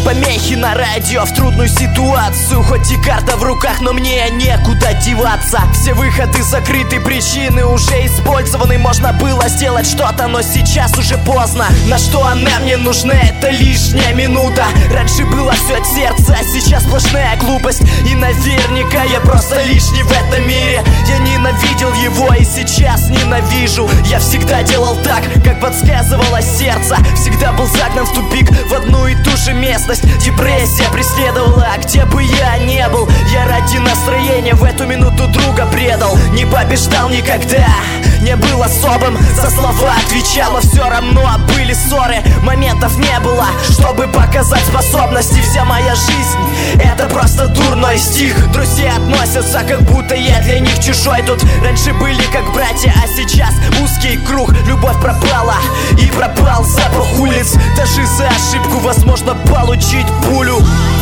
помехи на радио в трудную ситуацию. Хоть и карта в руках, но мне некуда деваться. Все выходы закрыты, причины уже использованы. Можно было сделать что-то, но сейчас уже поздно. На что она мне нужна, это лишняя минута. Раньше было все от сердца, а сейчас сплошная глупость. И наверняка я просто лишний в этом мире. Я ненавидел его и сейчас ненавижу. Я всегда делал так, как подсказывало сердце. Всегда был загнан в тупик, в одну и ту же местность. Депрессия преследовала, где бы я не был. Я ради настроения в эту минуту друга предал. Не побеждал никогда, не был особым, за слова отвечал, но все равно были ссоры. Моментов не было, чтобы показать способности. Вся моя жизнь — это просто дурной стих. Друзья относятся, как будто я для них чужой. Тут раньше были как братья, а сейчас узкий круг. Любовь пропала и пропал запах улиц. Даже за ошибку возможно получить пулю.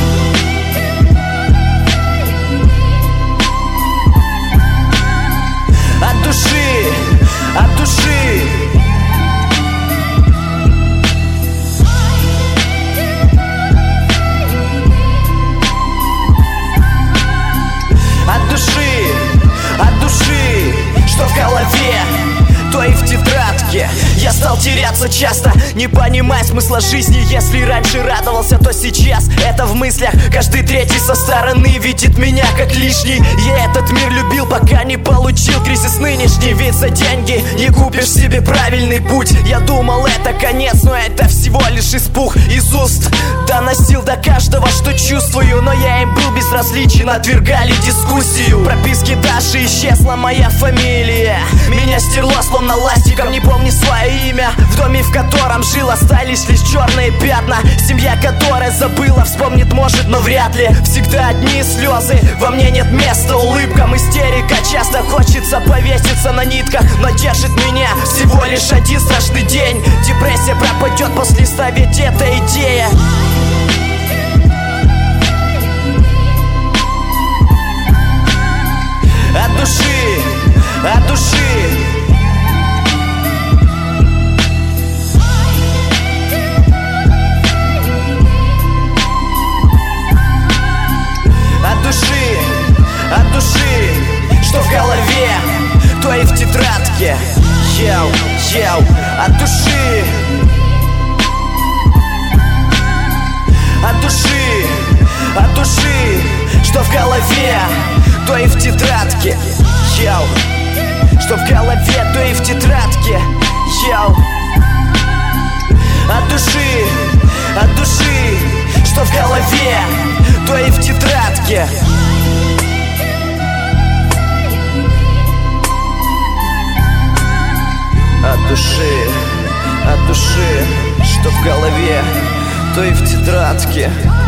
От души, от души. От души, от души. Что в голове, то и в тетрадке. Я стал теряться часто, не понимая смысла жизни. Если раньше радовался, то сейчас это в мыслях. Каждый третий со стороны видит меня как лишний. Я этот мир любил, пока не получил кризис нынешний. Ведь за деньги не купишь себе правильный путь. Я думал, это конец, но это всего лишь испуг. Из уст доносил до каждого, что чувствую, но я им был безразличен. Отвергали дискуссию. Прописки Даши исчезла моя фамилия. Меня стерло словно ластиком, не помню свое имя. В доме, в котором жил, остались лишь черные пятна. Семья, которая забыла, вспомнит, может, но вряд ли. Всегда одни слезы, во мне нет места улыбкам. Истерика, часто хочется повеситься на нитках, но держит меня всего лишь один страшный день. Депрессия пропадет после 100, ведь это идея. От души, от души. От души, от души. Что в голове, то и в тетрадке. Йоу, йоу, от души. От души, от души. Что в голове, то и в тетрадке. Йоу. Что в голове, то и в тетрадке. Йоу. От души, от души. Что в голове, то и в тетрадке. От души, от души. Что в голове, то и в тетрадке.